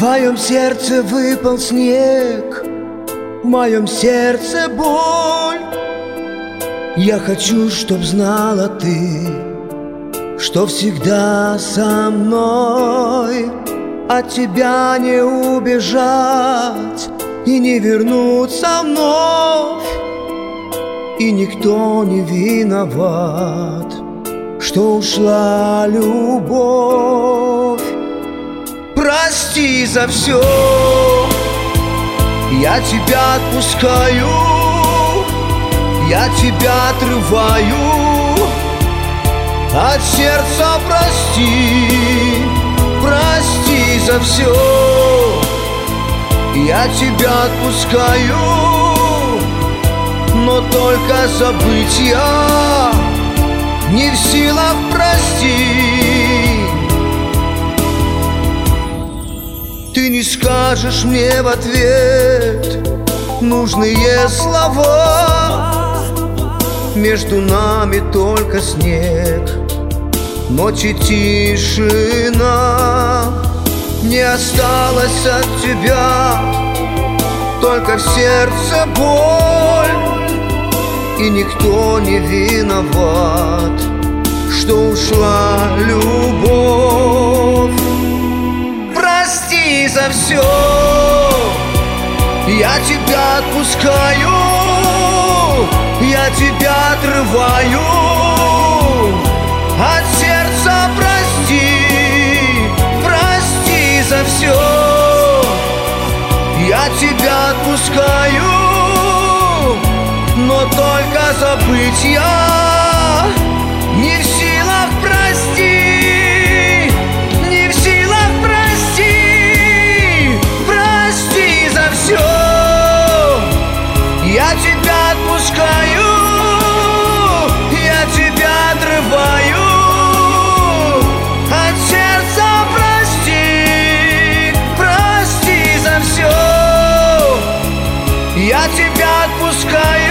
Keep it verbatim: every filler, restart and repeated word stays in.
твоем сердце выпал снег, в моем сердце боль. Я хочу, чтоб знала ты, что всегда со мной. От тебя не убежать и не вернуться вновь. И никто не виноват, что ушла любовь. Прости за все, я тебя отпускаю, я тебя отрываю от сердца. Прости, прости за все, я тебя отпускаю, но только забыть я не в силах. Прости, ты не скажешь мне в ответ нужные слова. Между нами только снег, ночь и тишина. Не осталось от тебя, только в сердце боль. И никто не виноват, что ушла любовь. Прости за все, я тебя отпускаю, я тебя отрываю от сердца. Прости, прости за все, я тебя отпускаю, но только забыть я не в силах. Прости, не в силах. Прости, прости за все, я тебя отпускаю, я тебя отрываю от сердца. Прости, прости за все, я тебя отпускаю.